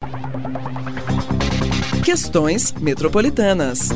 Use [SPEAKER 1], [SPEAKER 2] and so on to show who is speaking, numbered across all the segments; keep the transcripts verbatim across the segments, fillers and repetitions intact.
[SPEAKER 1] Questões metropolitanas.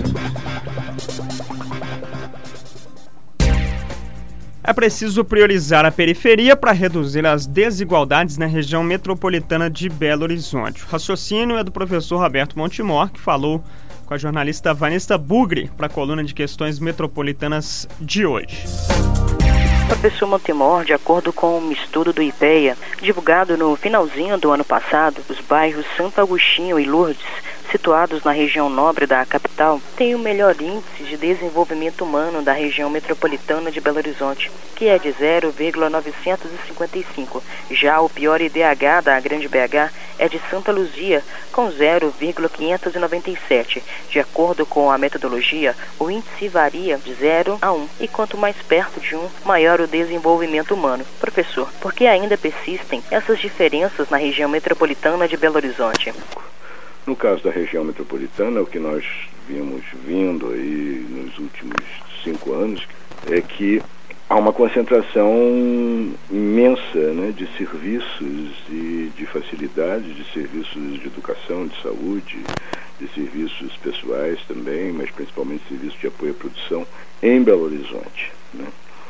[SPEAKER 2] É preciso priorizar a periferia para reduzir as desigualdades na região metropolitana de Belo Horizonte. O raciocínio é do professor Roberto Montemor, que falou com a jornalista Vanessa Bugri para a coluna de Questões Metropolitanas de hoje.
[SPEAKER 3] Professor Montemor, de acordo com um estudo do IPEA, divulgado no finalzinho do ano passado, os bairros Santo Agostinho e Lourdes, situados na região nobre da capital, têm o melhor índice de desenvolvimento humano da região metropolitana de Belo Horizonte, que é de zero vírgula novecentos e cinquenta e cinco. Já o pior I D H da Grande B H é de Santa Luzia, com zero vírgula quinhentos e noventa e sete. De acordo com a metodologia, o índice varia de zero a um, e quanto mais perto de um, maior o desenvolvimento humano. Professor, por que ainda persistem essas diferenças na região metropolitana de Belo Horizonte?
[SPEAKER 4] No caso da região metropolitana, o que nós vimos vindo aí nos últimos cinco anos é que há uma concentração imensa, né, de serviços e de facilidades, de serviços de educação, de saúde, de serviços pessoais também, mas principalmente serviços de apoio à produção em Belo Horizonte, né,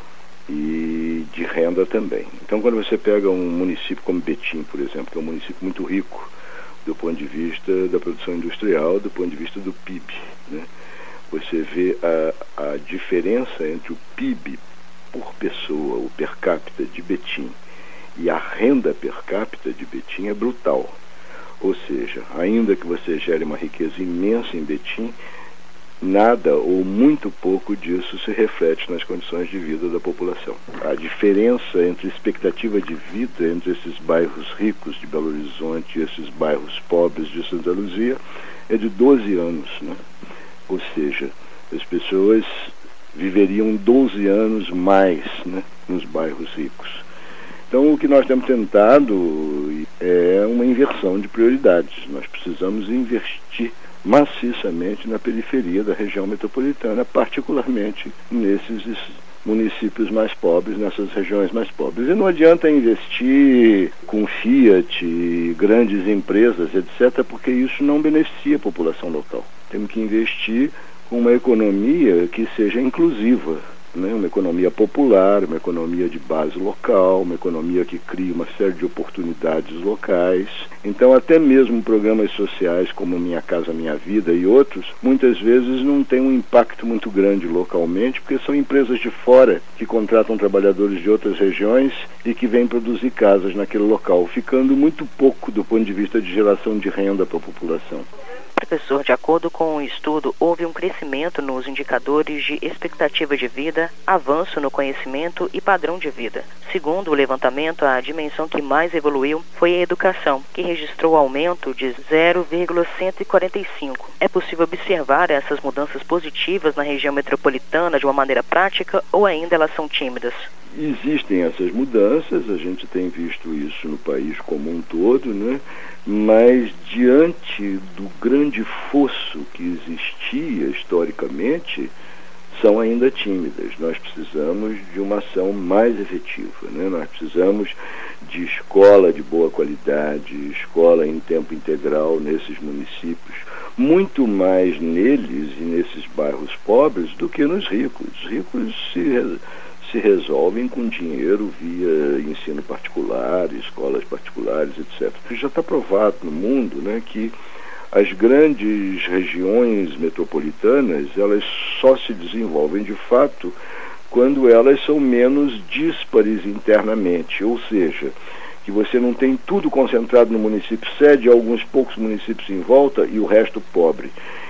[SPEAKER 4] e de renda também. Então, quando você pega um município como Betim, por exemplo, que é um município muito rico do ponto de vista da produção industrial, do ponto de vista do P I B, né? Você vê a, a diferença entre o P I B por pessoa, o per capita de Betim, e a renda per capita de Betim é brutal. Ou seja, ainda que você gere uma riqueza imensa em Betim, nada ou muito pouco disso se reflete nas condições de vida da população. A diferença entre expectativa de vida entre esses bairros ricos de Belo Horizonte e esses bairros pobres de Santa Luzia é de doze anos, né? Ou seja, as pessoas viveriam doze anos mais, né, nos bairros ricos. Então, o que nós temos tentado é uma inversão de prioridades. Nós precisamos investir maciçamente na periferia da região metropolitana, particularmente nesses municípios mais pobres, nessas regiões mais pobres. E não adianta investir com Fiat, grandes empresas, etcétera, porque isso não beneficia a população local. Temos que investir com uma economia que seja inclusiva, né? Uma economia popular, uma economia de base local, uma economia que crie uma série de oportunidades locais. Então, até mesmo programas sociais como Minha Casa Minha Vida e outros, muitas vezes não têm um impacto muito grande localmente, porque são empresas de fora que contratam trabalhadores de outras regiões e que vêm produzir casas naquele local, ficando muito pouco do ponto de vista de geração de renda para a população.
[SPEAKER 3] Professor, de acordo com o estudo, houve um crescimento nos indicadores de expectativa de vida, avanço no conhecimento e padrão de vida. Segundo o levantamento, a dimensão que mais evoluiu foi a educação, que registrou aumento de zero vírgula cento e quarenta e cinco. É possível observar essas mudanças positivas na região metropolitana de uma maneira prática ou ainda elas são tímidas?
[SPEAKER 4] Existem essas mudanças, a gente tem visto isso no país como um todo, né? Mas diante do grande fosso que existia historicamente, são ainda tímidas. Nós precisamos de uma ação mais efetiva, né? Nós precisamos de escola de boa qualidade, escola em tempo integral nesses municípios, muito mais neles e nesses bairros pobres do que nos ricos. Os ricos se se resolvem com dinheiro via ensino particular, escolas particulares, etcétera. Já está provado no mundo, né, que as grandes regiões metropolitanas, elas só se desenvolvem de fato quando elas são menos díspares internamente, ou seja, que você não tem tudo concentrado no município sede, alguns poucos municípios em volta e o resto pobre.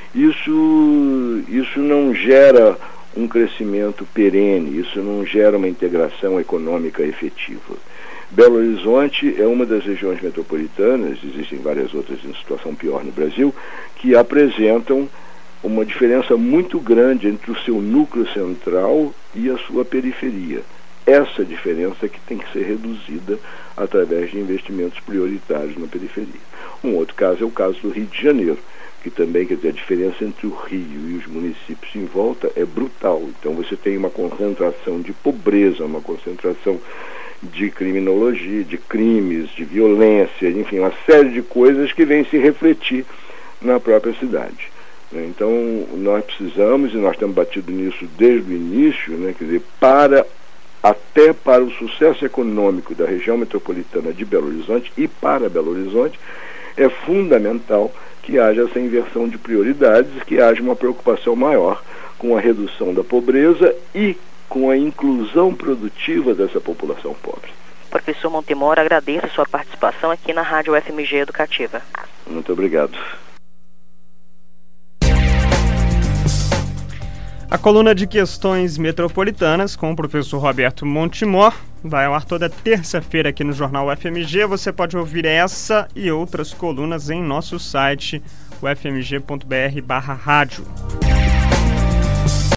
[SPEAKER 4] Isso, isso não gera um crescimento perene, isso não gera uma integração econômica efetiva. Belo Horizonte é uma das regiões metropolitanas, existem várias outras em situação pior no Brasil, que apresentam uma diferença muito grande entre o seu núcleo central e a sua periferia. Essa diferença que tem que ser reduzida através de investimentos prioritários na periferia. Um outro caso é o caso do Rio de Janeiro, que também, quer dizer, a diferença entre o Rio e os municípios em volta é brutal. Então você tem uma concentração de pobreza, uma concentração de criminologia, de crimes, de violência, enfim, uma série de coisas que vêm se refletir na própria cidade. Então, nós precisamos, e nós temos batido nisso desde o início, né, quer dizer, para, até para o sucesso econômico da região metropolitana de Belo Horizonte e para Belo Horizonte, é fundamental que haja essa inversão de prioridades, que haja uma preocupação maior com a redução da pobreza e com a inclusão produtiva dessa população pobre.
[SPEAKER 3] Professor Montemor, agradeço a sua participação aqui na Rádio U F M G Educativa.
[SPEAKER 4] Muito obrigado.
[SPEAKER 2] A coluna de questões metropolitanas com o professor Roberto Montemor vai ao ar toda terça-feira aqui no Jornal U F M G. Você pode ouvir essa e outras colunas em nosso site u f m g ponto b r barra rádio.